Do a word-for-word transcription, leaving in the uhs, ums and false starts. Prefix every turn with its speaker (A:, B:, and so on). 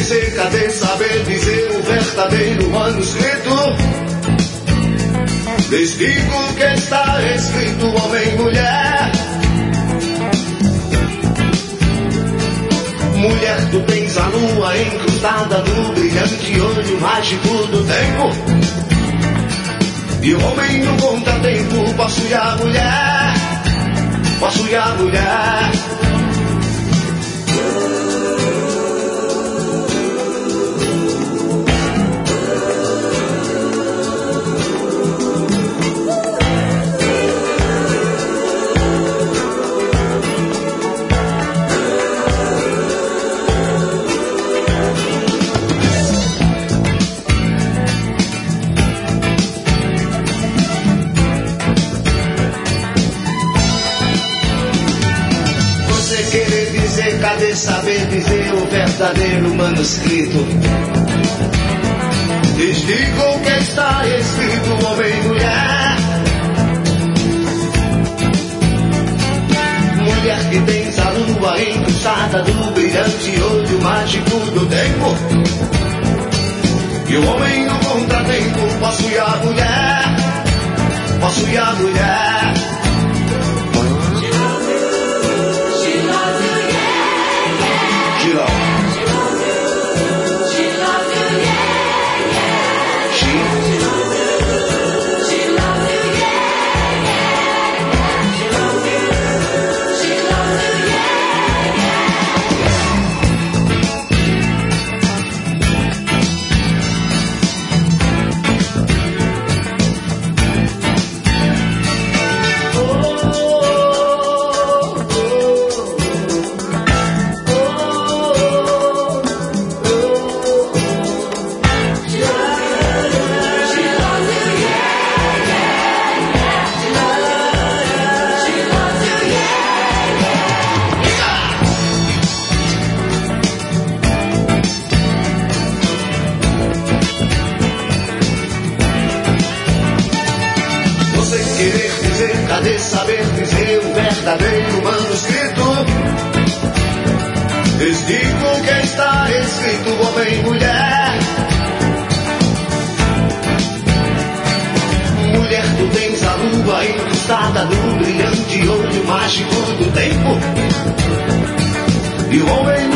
A: dizer, cadê saber dizer o verdadeiro manuscrito? Lhes digo que está escrito homem e mulher. Mulher, tu tens a lua encrustada no brilhante olho mágico do tempo. E o homem no contratempo possui a mulher, possui a mulher. Cadê saber dizer o verdadeiro manuscrito? Lhes digo que está escrito homem e mulher. Mulher que tens a lua encrustada do brilhante olho mágico do tempo. E o homem no contratempo possui a mulher, possui a mulher. Cadê saber dizer o verdadeiro manuscrito? Lhes digo que está escrito homem e mulher. Mulher, tu tens a lua encrustada no brilhante olho mágico do tempo. E o homem